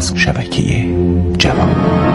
از شبکه جوان.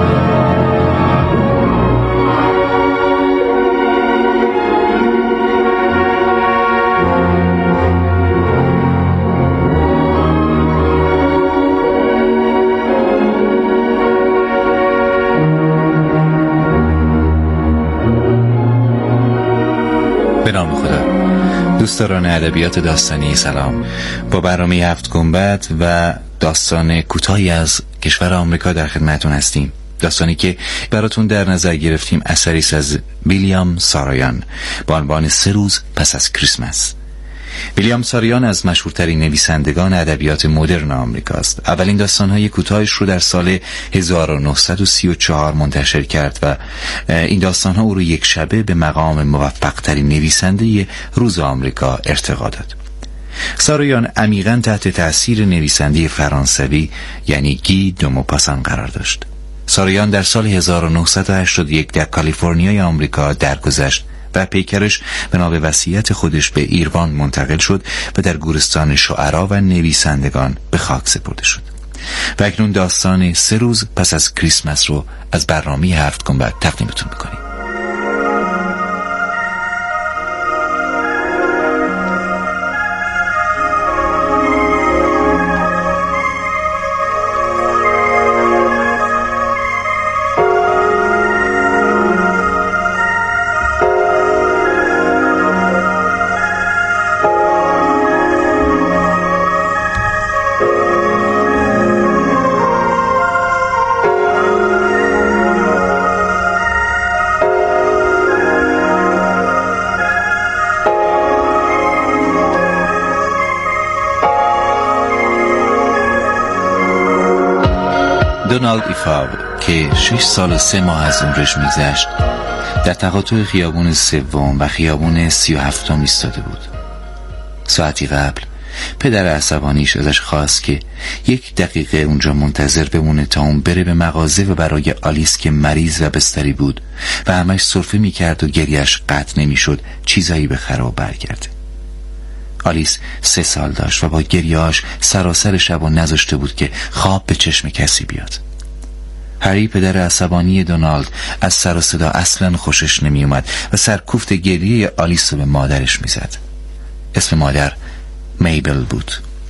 به نام خدا. دوستداران ادبیات داستانی سلام. با برنامه 7 گنبد و داستان کوتاهی از کشور آمریکا در خدمتتون هستیم. داستانی که براتون در نظر گرفتیم اثری است از ویلیام سارایان با عنوان 3 روز پس از کریسمس. ویلیام سارایان از مشهورترین نویسندگان ادبیات مدرن آمریکا است. اولین داستان‌های کوتاهش رو در سال 1934 منتشر کرد و این داستان‌ها او رو یک شبه به مقام موفق‌ترین نویسنده روز آمریکا ارتقا داد. سارایان عمیقاً تحت تأثیر نویسنده فرانسوی یعنی گی دو موپاسان قرار داشت. سارایان در سال 1981 در کالیفرنیای آمریکا درگذشت و پیکرش بنا به وصیت خودش به ایروان منتقل شد و در گورستان شعرا و نویسندگان به خاک سپرده شد. و اکنون داستان 3 روز پس از کریسمس رو از برنامه 7 گنبد تقدیمتون میکنیم. دونالد ایفاب که 6 سال و 3 ماه از عمرش میگذشت در تقاطع خیابون 3 و خیابون 37 ایستاده بود. ساعتی قبل پدر عصبانیش ازش خواست که 1 دقیقه اونجا منتظر بمونه تا اون بره به مغازه و برای آلیس که مریض و بستری بود و همش سرفه میکرد و گریهش قطع نمیشد چیزایی بخره و برگرده. آلیس 3 سال داشت و با گریهاش سراسر شب و نذاشته بود که خواب به چشم کسی بیاد. هری پدر عصبانی دونالد از سر و صدا اصلا خوشش نمی اومد و سرکوفت گریه آلیس رو به مادرش میزد. اسم مادر میبل بود.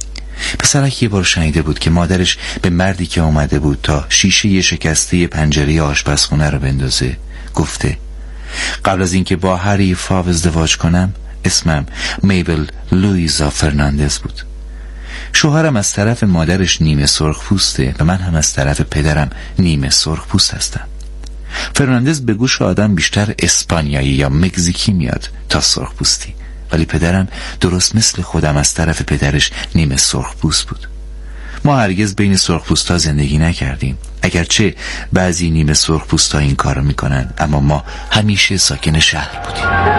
پسرک یه بار شنیده بود که مادرش به مردی که اومده بود تا شیشه شکسته پنجره آشپزخونه رو بندازه گفته قبل از اینکه با هری فاو ازدواج کنم اسمم میبل لویزا فرناندز بود. شوهرم از طرف مادرش نیمه سرخ پوسته و من هم از طرف پدرم نیمه سرخ پوست هستم. فرناندز به گوش آدم بیشتر اسپانیایی یا مکزیکی میاد تا سرخ پوستی، ولی پدرم درست مثل خودم از طرف پدرش نیمه سرخ پوست بود. ما هرگز بین سرخ پوستا زندگی نکردیم، اگرچه بعضی نیمه سرخ پوستا این کارو میکنن، اما ما همیشه ساکن شهر بودیم.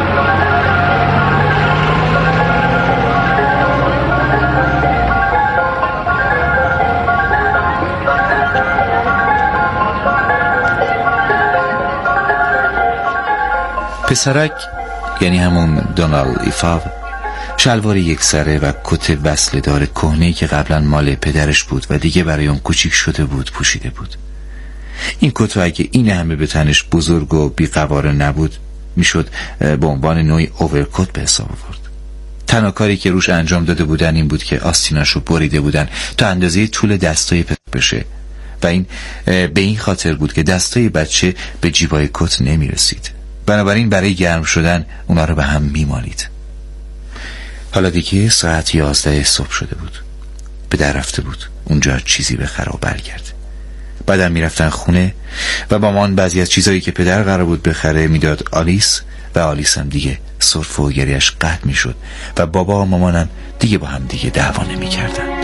پسرک یعنی همون دونالد ایفاب شلوار 1 سره و کت وصله دار کهنه‌ای که قبلا مال پدرش بود و دیگه برای اون کوچیک شده بود پوشیده بود. این کت اگه این همه به تنش بزرگ و بی‌قواره نبود میشد به عنوان نوعی اوورکوت به حساب آورد. تنها کاری که روش انجام داده بودن این بود که آستیناشو بریده بودن تا اندازه طول دستای پسر بشه و این به این خاطر بود که دستای بچه به جیبای کت نمیرسید. بنابراین برای گرم شدن اونا رو به هم میمالید. حالا دیگه ساعت 11 صبح شده بود. به در رفته بود اونجا چیزی بخره و برگرد. بعدم میرفتن خونه و با من بعضی از چیزایی که پدر قرار بود بخره میداد آلیس و آلیس هم دیگه سرفه و گریهش قطع میشد و بابا و مامانم دیگه با هم دیگه دعوا نمیکردن.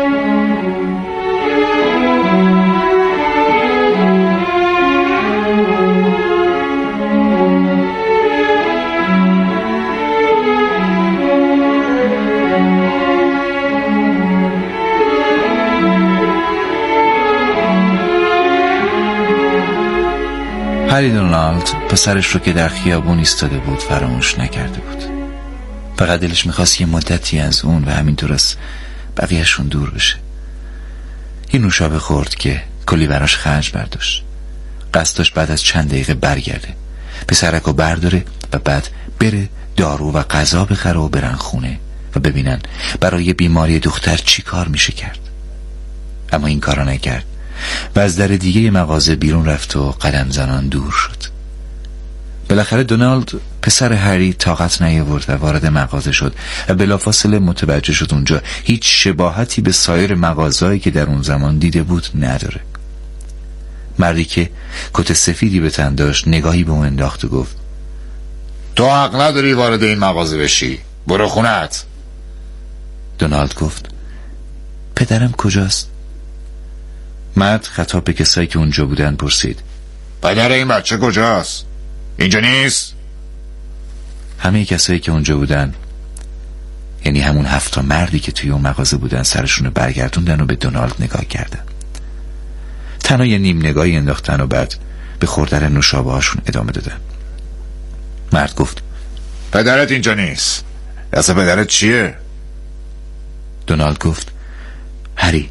هری دونالد پسرش رو که در خیابون ایستاده بود فراموش نکرده بود. فقط دلش میخواست یه مدتی از اون و همینطور از بقیهشون دور بشه. این نوشابه خورد که کلی براش خرج برداشت. قصد داشت بعد از چند دقیقه برگرده، پسرکو برداره و بعد بره دارو و غذا بخره و برن خونه و ببینن برای بیماری دختر چی کار میشه کرد. اما این کارا نکرد و از در دیگه مغازه بیرون رفت و قدم زنان دور شد. بالاخره دونالد پسر هری طاقت نیاورد و وارد مغازه شد و بلافاصله متوجه شد اونجا هیچ شباهتی به سایر مغازه‌ای که در اون زمان دیده بود نداره. مردی که کت سفیدی به تن داشت نگاهی به اون انداخت و گفت تو حق نداری وارد این مغازه بشی، برو خونت. دونالد گفت پدرم کجاست؟ مرد خطاب به کسایی که اونجا بودن پرسید پدر این بچه کجاست؟ اینجا نیست؟ همه کسایی که اونجا بودن، یعنی همون 7 مردی که توی اون مغازه بودن، سرشون رو برگردوندن و به دونالد نگاه کردن. تنها یه نیم نگاهی انداختن و بعد به خوردن نوشابه هاشون ادامه دادن. مرد گفت پدرت اینجا نیست. اصلا پدرت چیه؟ دونالد گفت هری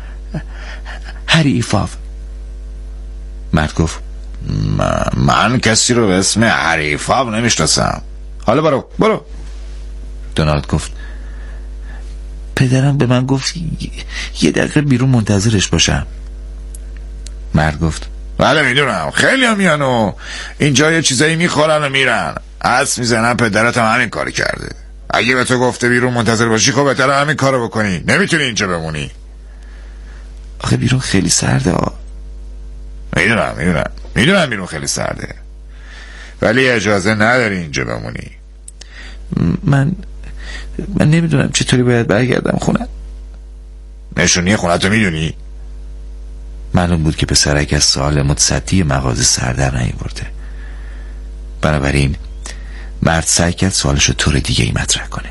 ایفاو. مرد گفت من کسی رو به اسم هری ایفاو نمیشناسم. حالا برو. دونالد گفت پدرم به من گفت یه دقیقه بیرون منتظرش باشم. مرد گفت بله میدونم، خیلی هم میان و اینجا یه چیزایی میخورن و میرن. حس میزنن پدرت هم همین کاری کرده. اگه به تو گفته بیرون منتظر باشی خب بهتره همین کارو بکنی، نمیتونی اینجا بمونی. آخه بیرون خیلی سرده. میدونم بیرون خیلی سرده، ولی اجازه نداری اینجا بمونی. من نمیدونم چطوری باید برگردم خونه. نشونی خونتو میدونی؟ معلوم بود که پسرک از سوال متصدی مغازه سر در نیاورده. بنابراین مرد سعی کرد سوالشو طور دیگه ای مطرح کنه.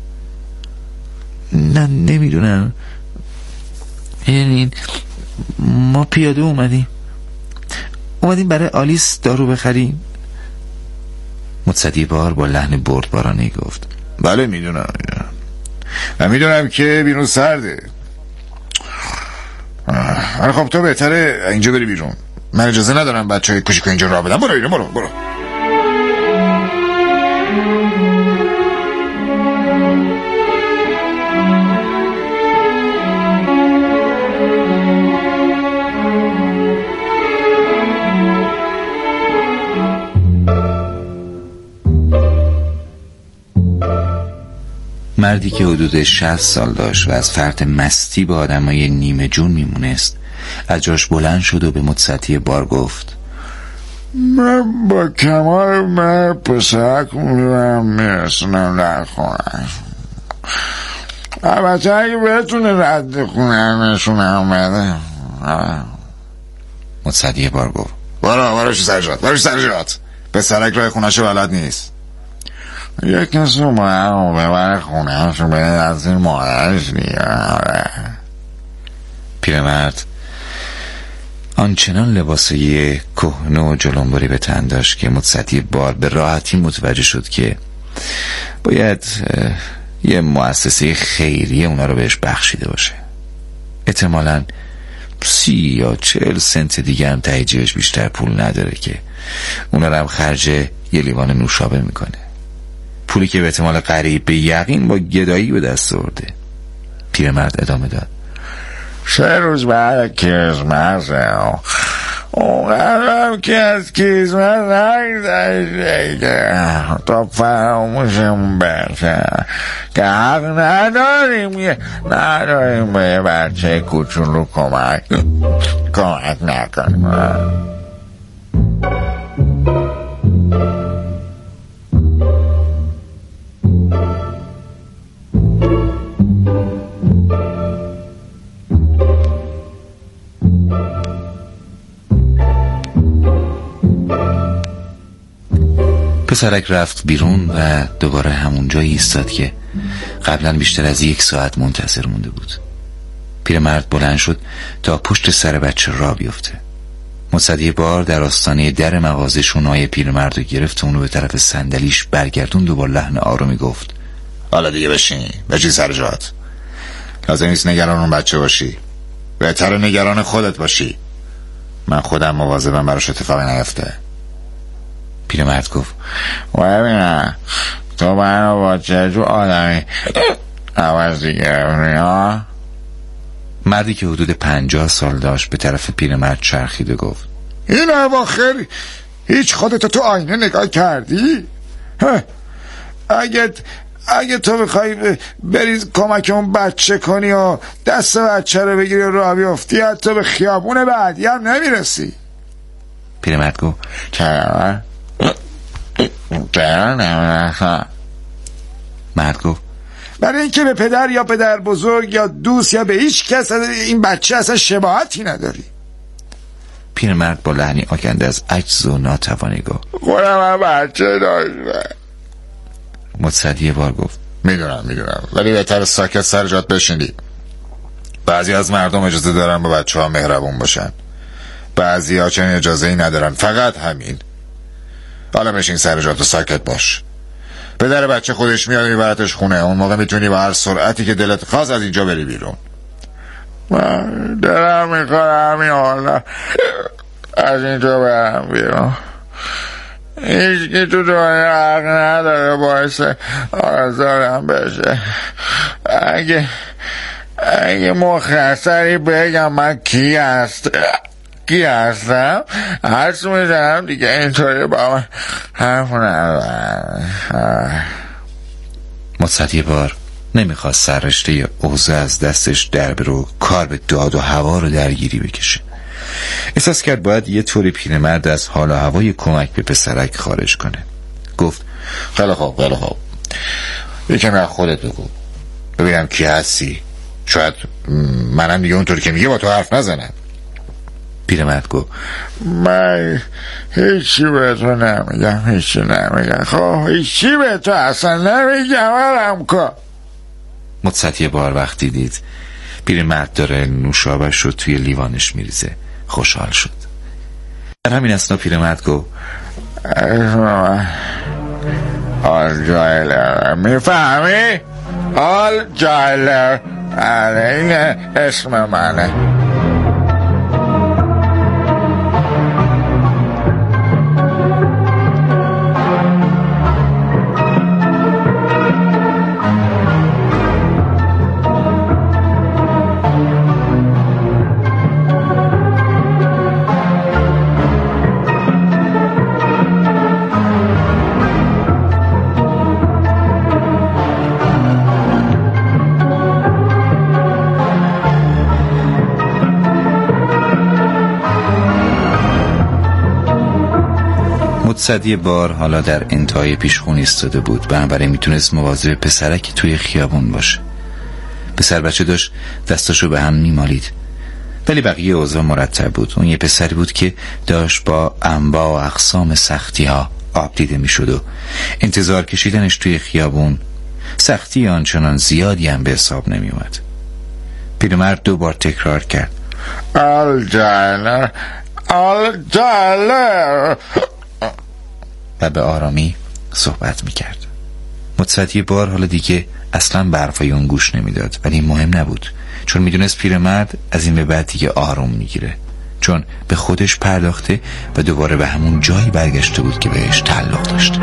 نه نمیدونم، یعنی ما پیاده اومدیم برای آلیس دارو بخریم. متصدی بار با لحن بردبارانه گفت بله میدونم که بیرون سرده. خب تو بهتره اینجا بری بیرون. من اجازه ندارم بچه های کوچیک اینجا راه بدم. برو بیرون، برو. مردی که حدود 60 سال داشت و از فرط مستی با آدمای نیمه جون میمونست از جاش بلند شد و به متصدی بار گفت من با کمال من پسرک میرسونم در خونه. البته اگه بتونه رد خونه نشونم بده. متصدی بار گفت برو سر جات. پسرک راه خونهشو بلد نیست. یک کسی رو باید ببره خونه شو بده از این مادرش بیاره. پیرمرد آنچنان لباسه کهنه و جلنبری به تن داشت که متصدی بار به راحتی متوجه شد که باید یه مؤسسه خیریه اونا رو بهش بخشیده باشه. احتمالاً 30 یا 40 سنت دیگه هم ته جیبش بیشتر پول نداره که اونا رو هم خرج یه لیوان نوشابه میکنه. پولی که به احتمال قریب به یقین با گدایی به دست آورده. پیرمرد ادامه داد 3 روز بعد کریسمسه اونقدرم که از کریسمس نگذشته دیگه تا فراموشمون بشه که حق نداریم به یه بچه کوچولو کمک نکنیم. پسرک رفت بیرون و دوباره همون جایی ایستاد که قبلا بیشتر از 1 ساعت منتظر مونده بود. پیرمرد بلند شد تا پشت سر بچه را بیفته. متصدی بار در آستانه در مغازه شونای پیرمرد رو گرفت و اونو به طرف صندلیش برگردوند و با لحن آرومی گفت حالا دیگه بشین سر جات. لازم نیست نگران اون بچه باشی. بهتره نگران خودت باشی. من خودم مواظبم براش اتفاقی نیفته. پیرمرد گفت ببینم تو منو با چه جو آدمی عوضی گرفتی ها؟ مردی که حدود 50 سال داشت به طرف پیرمرد چرخید و گفت این اواخر هیچ خودتو تو آینه نگاه کردی؟ اگه تو بخوای بری کمک اون بچه کنی و دست بچه رو بگیری و راه بیفتی، حتی به خیابون بعدی هم نمیرسی. پیرمرد گفت چرا نمیرسم؟ مرد گفت برای اینکه به پدر یا پدر بزرگ یا دوست یا به هیچ کس این بچه اصلا شباهتی نداری. پیرمرد با لحنی آکنده از عجز و ناتوانی گفت خودم هم بچه داشتم. متصدی بار گفت میدونم ولی بهتر ساکت سر جات بشینی. بعضی از مردم اجازه دارن با بچه ها مهربون باشن، بعضی ها چنین اجازه ای ندارن. فقط همین. حالا بشین سر جات و ساکت باش. پدر بچه خودش میاد میبرتش خونه. اون موقع میتونی با هر سرعتی که دلت خواست از اینجا بری بیرون. من دلم میخواد همین حالا از اینجا برم بیرون. هیچکی تو دنیا حق نداره باعث آزارم بشه. اگه مختصری بگم من کی هستم حرس میزنم دیگه. اینطوری با من حرف ندارم. متصدی بار نمیخواست سررشته اوضاع از دستش در برو، کار به داد و هوا رو درگیری بکشه. احساس کرد باید یه طوری پیرمرد از حال و هوای کمک به پسرک خارج کنه. گفت خیلی خوب یکم از خودت بگو ببینم کی هستی. شاید منم دیگه اونطور که میگه با تو حرف نزنم. پیرمرد گفت من هیچی به تو نمیگم. خب هیچی به تو اصلا نمیگم. برم کن. متصدی بار وقتی دید پیرمرد داره نوشابه‌اش رو توی لیوانش میریزه خوشحال شد. در همین اثنا پیرمرد گفت آل جایلر. میفهمی؟ آل جایلر. این اسم منه. متصدی بار حالا در انتهای پیشخون ایستاده بود، بنابراین میتونست مواظب پسرک توی خیابون باشه. پسر بچه داشت دستاشو به هم میمالید، ولی بقیه اوضاع مرتب بود. اون یه پسری بود که داشت با انواع و اقسام سختی ها آب دیده میشد و انتظار کشیدنش توی خیابون سختی آنچنان زیادی هم به حساب نمیومد. پیرمرد 2 بار تکرار کرد آل جایلر. و به آرامی صحبت میکرد. متصدی بار حالا دیگه اصلا به حرفای اون گوش نمیداد، ولی مهم نبود، چون میدونست پیرمرد از این به بعد دیگه آروم میگیره، چون به خودش پرداخته و دوباره به همون جایی برگشته بود که بهش تعلق داشت.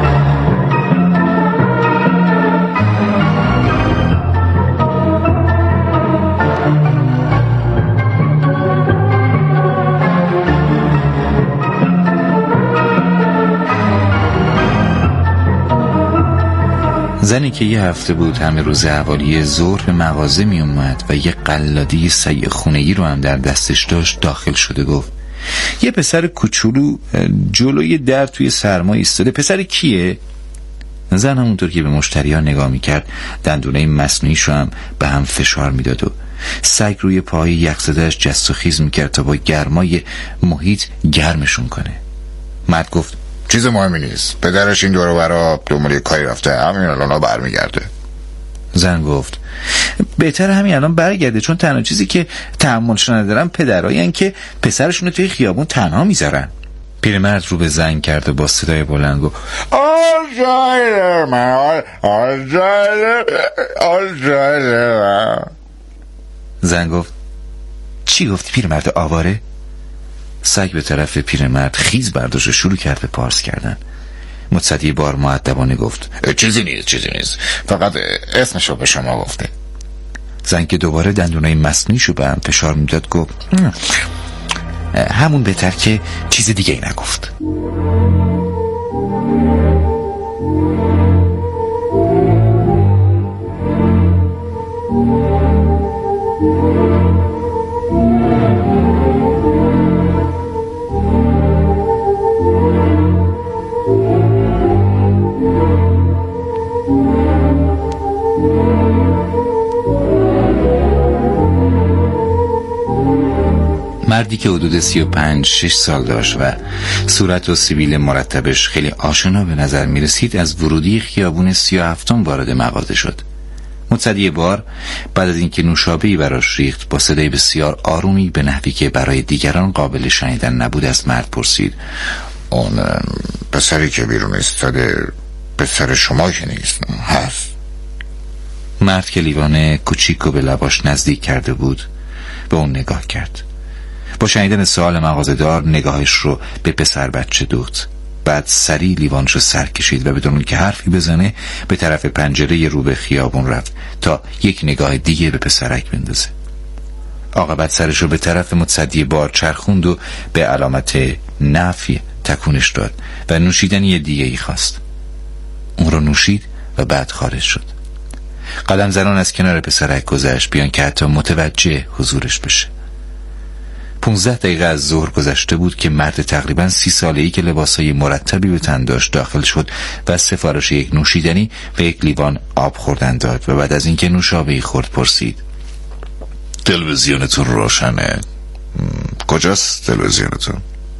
زنی که یه هفته بود همه روز حوالی ظهر به مغازه می اومد و یه قلاده سیع خونگی رو هم در دستش داشت داخل شده گفت یه پسر کوچولو جلوی در توی سرما ایستاده. پسر کیه؟ زن همونطور که به مشتریان نگاه میکرد دندونه مصنوعیش رو هم به هم فشار میداد و سگ روی پای یخزدهش جست و خیز میکرد تا با گرمای محیط گرمشون کنه. مرد گفت چیز مهمی نیست. پدرش این دورو برا دنبال کاری رفته، همین الان برمیگرده. زن گفت بهتر همین الان برگرده، چون تنها چیزی که تحملش ندارن پدرایین که پسرشون رو توی خیابون تنها میذارن. پیرمرد رو به زن کرد و با صدای بلند گفت آل جایلر من، آل جایلر. زن گفت چی گفتی پیرمرد آواره؟ سگ به طرف پیرمرد خیز برداشت و شروع کرد به پارس کردن. متصدی بار مؤدبانه گفت چیزی نیست، فقط اسمشو به شما گفته. زن که دوباره دندونای مصنوعیشو به هم فشار میداد گفت همون بهتر که چیز دیگه ای نگفت. مردی که حدود 35-6 سال داشت و صورت و سیبیل مرتبش خیلی آشنا به نظر می رسید از ورودی خیابون 37 وارد مغازه شد. متصدی بار بعد از اینکه نوشابه‌ای براش ریخت با صدای بسیار آرومی به نحوی که برای دیگران قابل شنیدن نبود از مرد پرسید اون پسری که بیرون ایستاده پسر شما که نیست هست؟ مرد که لیوان کوچیکو به لباش نزدیک کرده بود به اون نگاه کرد. با شنیدن سوال مغازه‌دار نگاهش رو به پسر بچه دوخت. بعد سریع لیوانش رو سر کشید و بدون که حرفی بزنه به طرف پنجره رو به خیابون رفت تا یک نگاه دیگه به پسرک بندازه. عاقبت سرش رو به طرف متصدی بار چرخوند و به علامت نفی تکونش داد و نوشیدنی دیگه ای خواست. اون رو نوشید و بعد خارج شد. قدم زنان از کنار پسرک گذشت بیان که حتی متوجه حضورش بشه. 15 دقیقه از ظهر گذشته بود که مرد تقریباً 30 ساله‌ای که لباسای مرتبی به تن داشت داخل شد و سفارش یک نوشیدنی و یک لیوان آب خوردن داد و بعد از اینکه نوشابه‌ای خورد پرسید تلویزیونتون روشنه؟ کجاست تلویزیونتون؟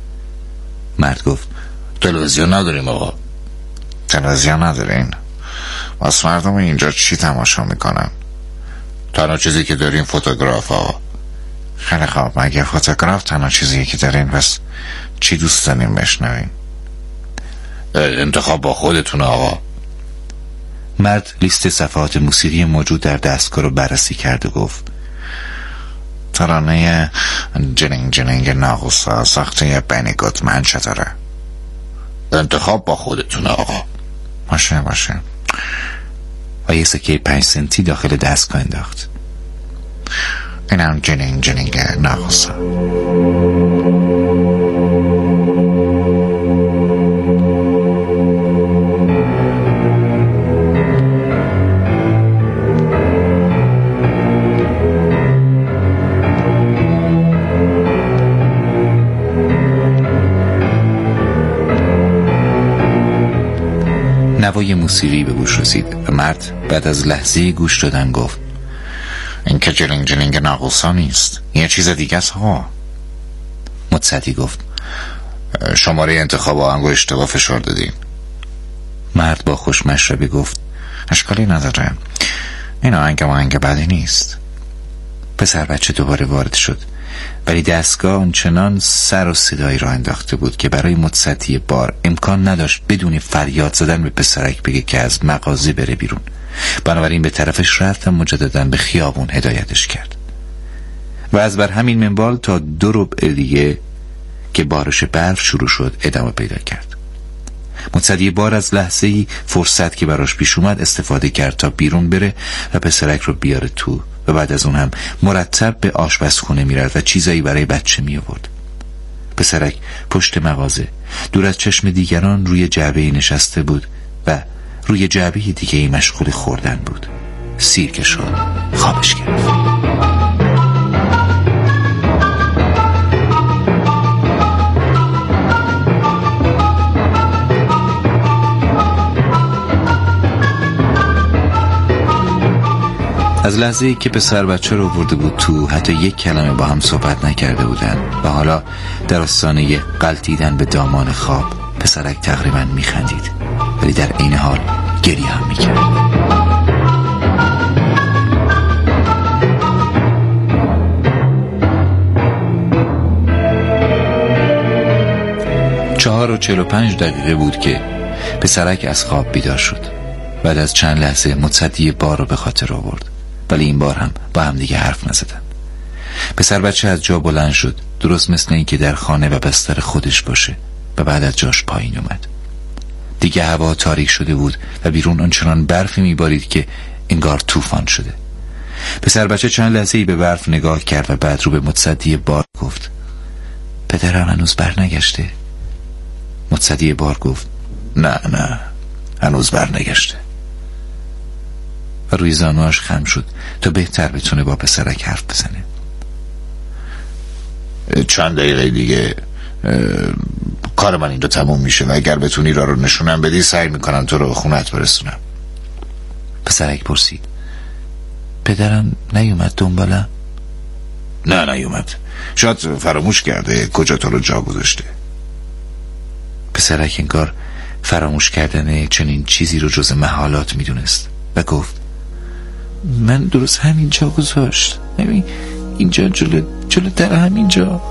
مرد گفت تلویزیون نداریم آقا. تلویزیون ندارین؟ واسه مردم اینجا چی تماشا میکنن؟ تنها چیزی که داریم فوتوگراف آقا. خیلی خوب، مگه فوتوگراف تنها چیزیه که دارین؟ پس چی دوست دارین بشنوین؟ انتخاب با خودتون آقا. مرد لیست صفحات موسیقی موجود در دستگاه رو بررسی کرد و گفت ترانه جنینگ جنینگ ناقوسا ساخته بنی گودمن چطوره؟ انتخاب با خودتون آقا. باشه و یه سکه 5 سنتی داخل دستگاه انداخت. اینم جنینگ جنینگ ناقوسا. نوای موسیقی به گوش رسید و مرد بعد از لحظه گوش دادن گفت این که جنینگ جنینگ ناقوسا نیست، یه چیز دیگه است ها. متصدی گفت شماره انتخاب آهنگو اشتباه فشار دادین. مرد با خوشمشربی گفت اشکالی نداره، این آهنگ بدی نیست. پسر بچه دوباره وارد شد ولی دستگاه اونچنان سر و صدایی را انداخته بود که برای متصدی بار امکان نداشت بدون فریاد زدن به پسرک بگه که از مغازه بره بیرون. بنابراین به طرفش رفت و مجددا به خیابون هدایتش کرد و از بر همین منوال تا 2 ربع دیگه که بارش برف شروع شد ادامه پیدا کرد. متصدی بار از لحظه‌ای فرصت که براش پیش اومد استفاده کرد تا بیرون بره و پسرک رو بیاره تو و بعد از اون هم مرتب به آشپزخونه میرفت و چیزایی برای بچه می آورد. پسرک پشت مغازه دور از چشم دیگران روی جعبه نشسته بود و روی جعبه دیگه مشغول خوردن بود. سیر شد، خوابش گرفت. از لحظه‌ای که پسر بچه رو برده بود تو حتی یک کلمه با هم صحبت نکرده بودن و حالا در آستانه غلتیدن به دامان خواب پسرک تقریبا میخندید ولی در عین حال گریه هم میکرد. چهار و 45 دقیقه بود که پسرک از خواب بیدار شد. بعد از چند لحظه متصدی بار رو به خاطر آورد ولی این بار هم با هم دیگه حرف نزدن. پسر بچه از جا بلند شد، درست مثل این که در خانه و بستر خودش باشه، و بعد از جاش پایین اومد. دیگه هوا تاریک شده بود و بیرون آنچنان برفی میبارید که انگار طوفان شده. پسر بچه چند لحظه‌ای به برف نگاه کرد و بعد رو به متصدی بار گفت: پدرم هنوز برنگشته؟ متصدی بار گفت: نه هنوز برنگشته. و روی زانوهاش خم شد تا بهتر بتونه با پسرک حرف بزنه. چند دقیقه دیگه کار من اینجا تموم میشه و اگر بتونی راه رو نشونم بدی سعی میکنم تو رو خونت برسونم. پسرک پرسید: پدرم نیومد دنبالم؟ نه نیومد، شاید فراموش کرده کجا تو رو جا گذاشته. پسرک انگار فراموش کردن چنین چیزی رو جز محالات میدونست و گفت: من درست همینجا گذاشت، اینجا جلو در همینجا.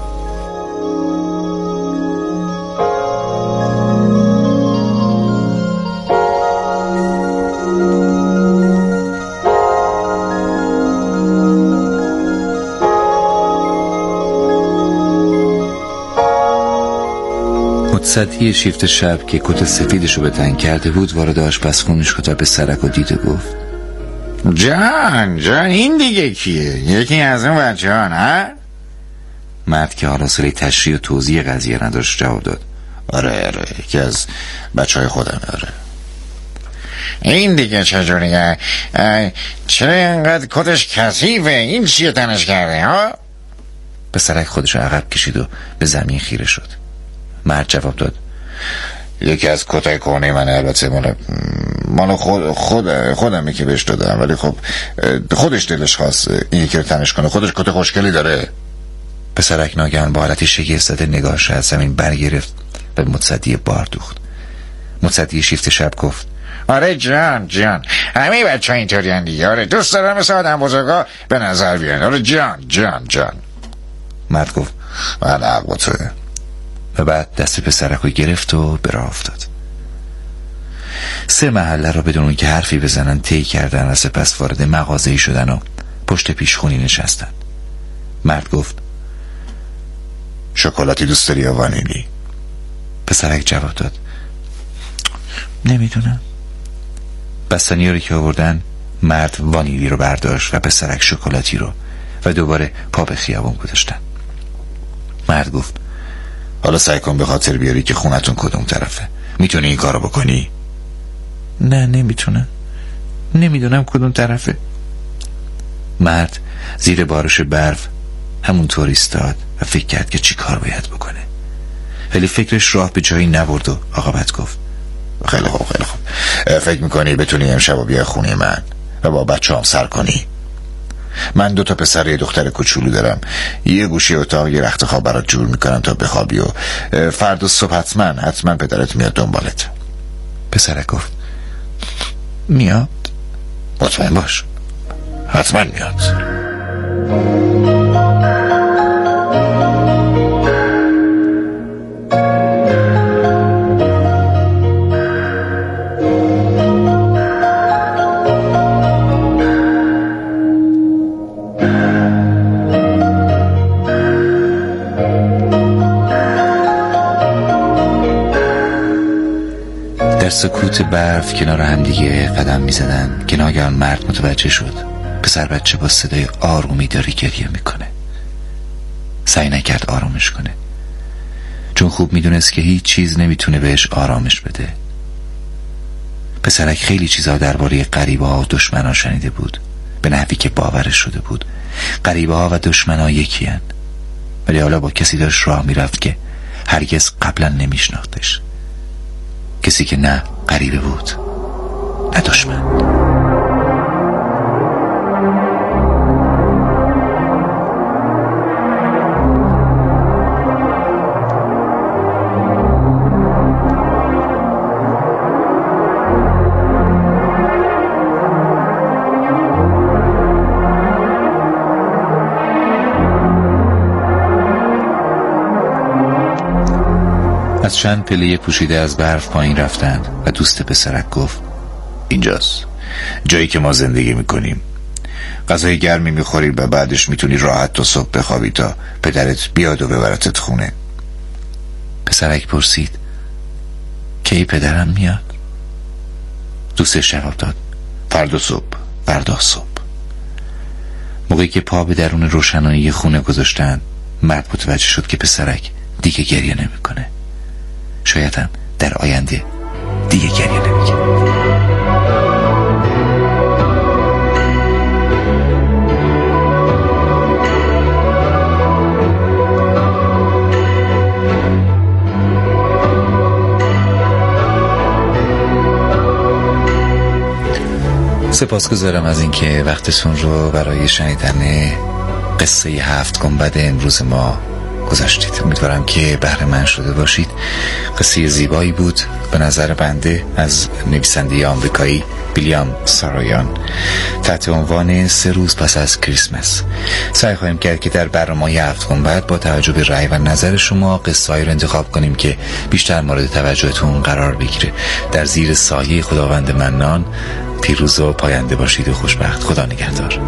متصدی شیفت شب که کت سفیدشو به تن کرده بود وارد آشپزخونه شد و به سرک و دید و گفت: جان این دیگه کیه؟ یکی از اون بچه ها نه؟ مرد که حالا سری تشریح و توضیح قضیه نداشت جواب داد: آره یکی از بچه های خودم. آره. این دیگه چجوریه؟ چرا اینقدر کتش کثیفه؟ این چیه تنش کرده ها؟ پسرک خودش رو عقب کشید و به زمین خیره شد. مرد جواب داد: یکی از کتای کهنه من، البته مال خودمه که بهش دادم، ولی خب خودش دلش خواست این یکی رو تنش کنه. خودش کت خوشگلی داره. پسرک ناگهان با حالتی شگفت زده نگاهش از زمین برگرفت و به متصدی بار دوخت. متصدی شیفت شب گفت: آره جان همه بچه ها اینطوری هندی. آره دوست دارم مثل آدم بزرگا به نظر بیان. آره جان. مرد گفت: من حق توه. و بعد دست پسرک رو گرفت و به راه افتاد. 3 محله را بدون که حرفی بزنن طی کردن و سپس وارد مغازه‌ای شدن و پشت پیشخونی نشستن. مرد گفت: شکلاتی دوست داری یا وانیلی؟ پسرک جواب داد: نمیدونم. بستنی رو که آوردن، مرد وانیلی رو برداشت و پسرک شکلاتی رو و دوباره پا به خیابون گذاشتن. مرد گفت: حالا سعی کن به خاطر بیاری که خونتون کدوم طرفه. میتونی این کارو بکنی؟ نه نمیتونم، نمیدونم کدوم طرفه. مرد زیر بارش برف همونطور ایستاد و فکر کرد که چی کار باید بکنه، ولی فکرش راه به جایی نبرد و عاقبت گفت: خیلی خوب. فکر میکنی بتونی امشب بیا خونه من و با بچه هم سر کنی؟ من 2 پسر یه دختر کوچولو دارم. یه گوشه اتاق یه رخت خواب برات جور میکنم تا بخوابی و فردا صبح حتما پدرت میاد دنبالت. پسرک گفت: میاد؟ مطمئن باش، حتما میاد. در سکوت برف کنار هم دیگه قدم می زدن که ناگهان مرد متوجه شد پسر بچه با صدای آرومی داره گریه میکنه. سعی نکرد آرامش کنه، چون خوب میدونست که هیچ چیز نمیتونه بهش آرامش بده. پسرک خیلی چیزا درباره غریبه ها و دشمنا شنیده بود، به نحوی که باورش شده بود غریبه ها و دشمنا یکی هن. ولی حالا با کسی داشت راه میرفت که هرگز قبلا نمیشناختش، کسی که نه غریبه بود نه دشمن. از چند پله پوشیده از برف پایین رفتند و دوست پسرک گفت: اینجاست جایی که ما زندگی میکنیم. غذای گرمی میخوری و بعدش میتونی راحت تا صبح بخوابی تا پدرت بیاد و ببرتت خونه. پسرک پرسید کی پدرم میاد؟ دوستش جواب داد فردا صبح. موقعی که پا به درون روشنایی خونه گذاشتن، مرد متوجه شد که پسرک دیگه گریه نمیکنه. شاید هم در آینده دیگه گریه نمیکنه. سپاسگزارم از اینکه وقتتون رو برای شنیدن قصه 7 گنبد امروز ما گذاشتید. امیدوارم که بهره مند شده باشید. قصه زیبایی بود به نظر بنده از نویسنده آمریکایی ویلیام سارایان تحت عنوان 3 روز پس از کریسمس. سعی خواهیم کرد که در برنامه 7 گنبد با توجه به رأی و نظر شما قصه‌ای رو انتخاب کنیم که بیشتر مورد توجهتون قرار بگیره. در زیر سایه خداوند منان پیروز و پاینده باشید و خوشبخت. خدا نگهدار.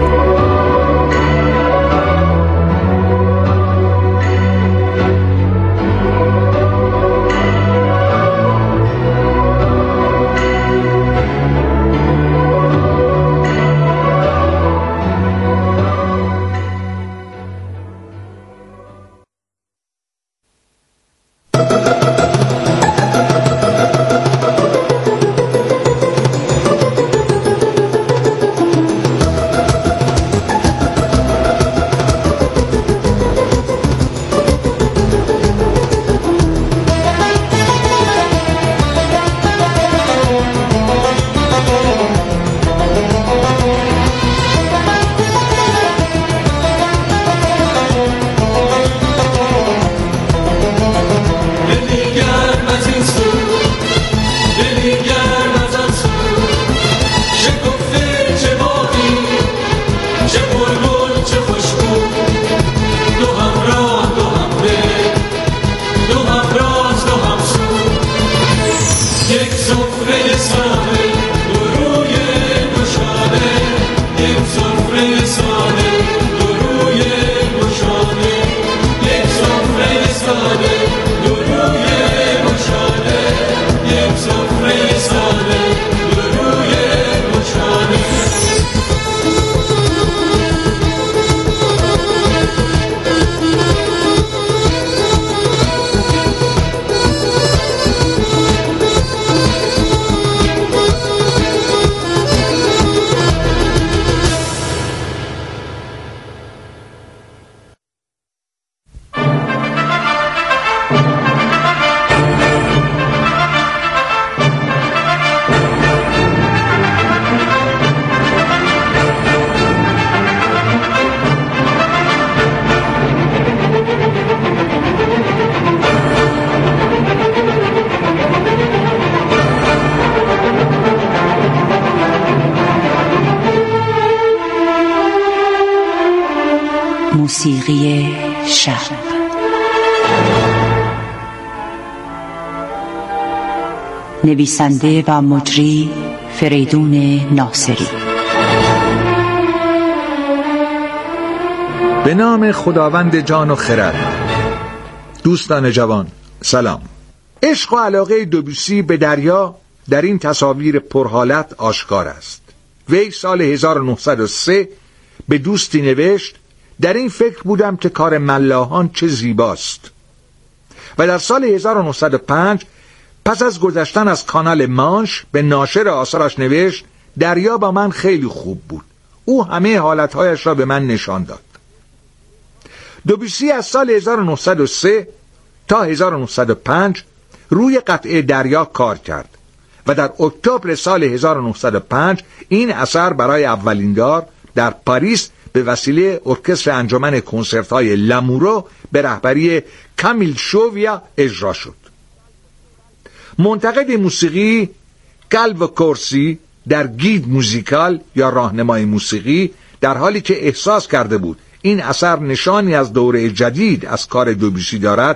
موسیقی شب. نویسنده و مجری فریدون ناصری. به نام خداوند جان و خرد. دوستان جوان سلام. عشق و علاقه دوبوسی به دریا در این تصاویر پرحالت آشکار است. وی سال 1903 به دوستی نوشت در این فکر بودم که کار ملاحان چه زیباست. و در سال 1905 پس از گذشتن از کانال مانش به ناشر آثارش نوشت دریا با من خیلی خوب بود. او همه حالتهایش را به من نشان داد. دوبوسی از سال 1903 تا 1905 روی قطعه دریا کار کرد و در اکتبر سال 1905 این اثر برای اولین بار در پاریس به وسیله ارکستر انجمن کنسرت‌های لامورو به رهبری کامیل شوویا اجرا شد. منتقد موسیقی کالو کورسی در گید موزیکال یا راهنمای موسیقی در حالی که احساس کرده بود این اثر نشانی از دوره جدید از کار دوبوسی دارد